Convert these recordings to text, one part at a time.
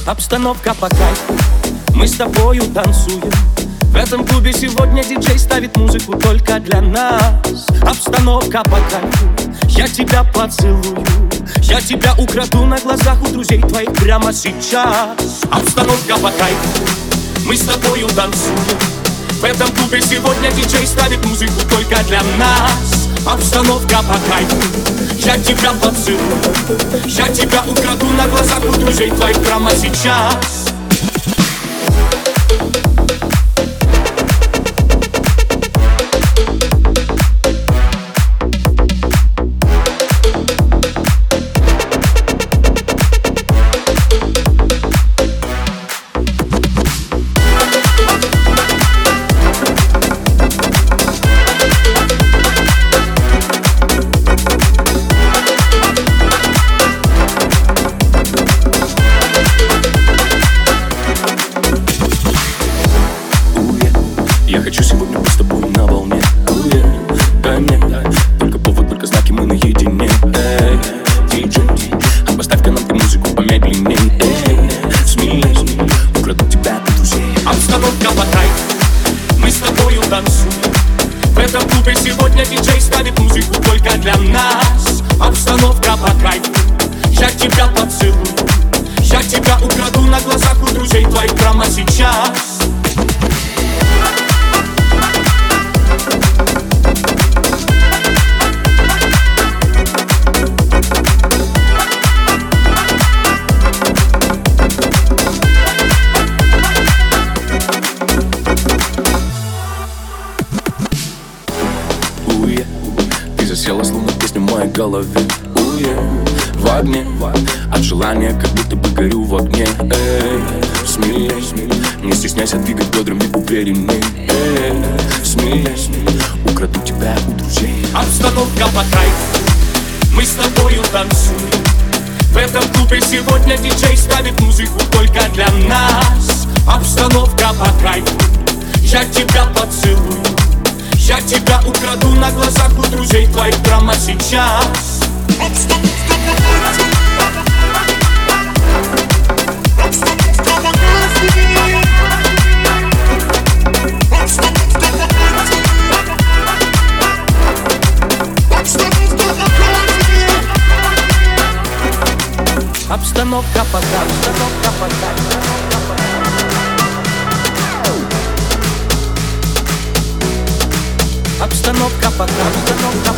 Обстановка по кайфу, мы с тобою танцуем. В этом клубе сегодня диджей ставит музыку только для нас. Обстановка по кайфу, я тебя поцелую, я тебя украду на глазах у друзей твоих прямо сейчас. Обстановка по кайфу, мы с тобою танцуем. В этом клубе сегодня диджей ставит музыку только для нас. Обстановка по кайфу, я тебя поцелую, я тебя украду на глазах у друзей твоих прямо сейчас. Я хочу сегодня быть с тобой на волне. Дай мне только повод, только знаки, мы наедине. Эй, диджей, поставь-ка нам ты музыку помедленней. Эй, смелей, украду тебя от друзей. Обстановка по кайфу, мы с тобою танцуем. В этом клубе сегодня диджей ставит музыку только для нас. Обстановка по кайфу, я тебя поцелую, я тебя украду на глазах у друзей твоих прямо сейчас. Ты засела, словно песня в моей голове. В огне, от желания, как будто бы горю в огне. Эй, смелей, не стесняйся двигать бедрами уверенней. Эй, смелей, украду тебя у друзей. Обстановка по кайфу, мы с тобою танцуем. В этом клубе сегодня диджей ставит музыку только для нас. Обстановка по кайфу, я тебя поцелую, я тебя украду на глазах у друзей твоих прямо сейчас. Обстановка по кайфу, обстановка по кайфу. Обстановка по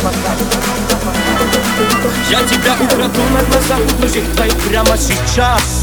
кайфу, я тебя украду на глазах у друзей твоих прямо сейчас.